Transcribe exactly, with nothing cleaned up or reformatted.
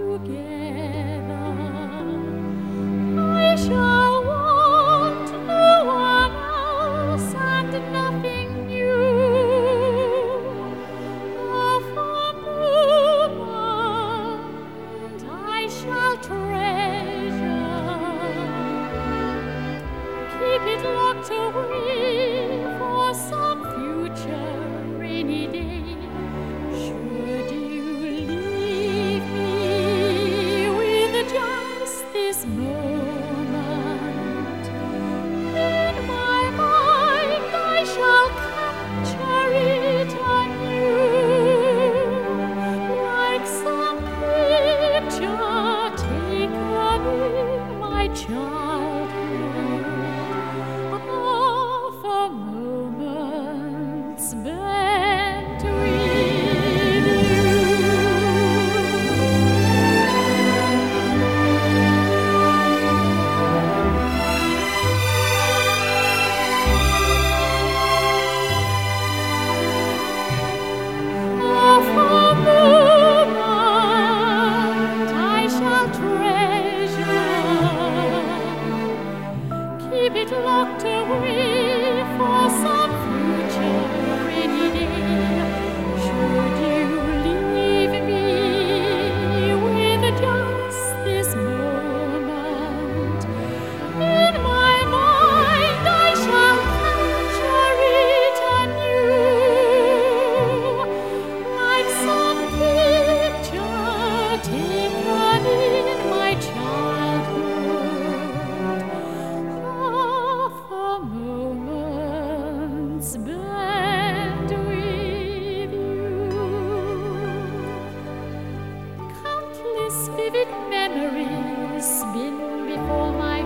together. I shall want no one else and nothing new. Of a moment I shall treasure, keep it locked away for some future rainy day. Should you leave me with just this moment, in my mind I shall capture it anew, like some picture taken in my childhood, of a moment spent with you. Of a moment I shall treasure, keep it locked away for some future rainy day. Should you leave me with just this moment, in my mind I shall capture it anew, like some picture taken in my childhood, of a moment spent with you. Countless vivid memories spin before my